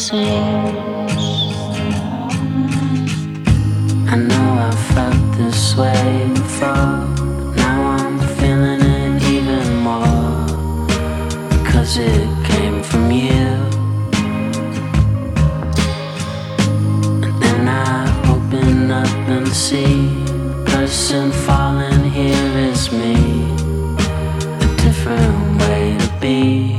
seems. I know I felt this way before, but now I'm feeling it even more, because it came from you. And then I open up and see the person falling here is me, a different way to be.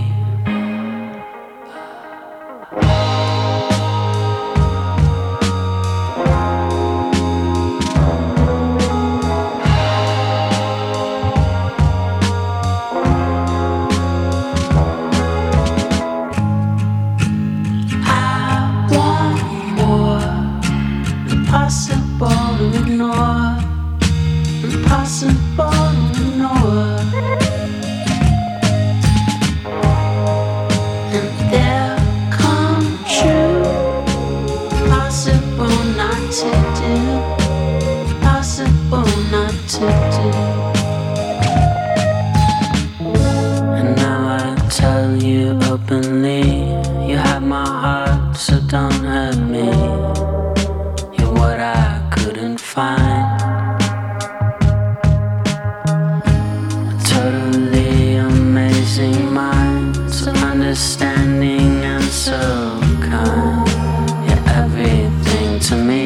Impossible to ignore, impossible to ignore. And they'll come true, impossible not to do, impossible not to do. And now I tell you openly, you have my heart, so don't hurt me. What I couldn't find, a totally amazing mind, so understanding and so kind. You're everything to me.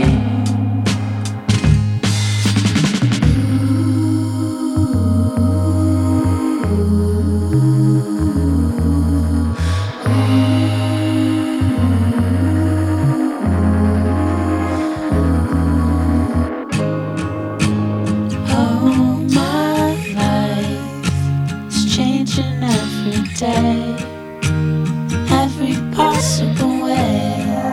Day, every possible way,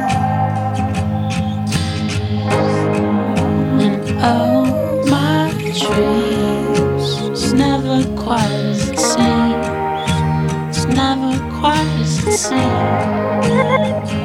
and oh, my dreams, it's never quite as it seems, it's never quite as it seems.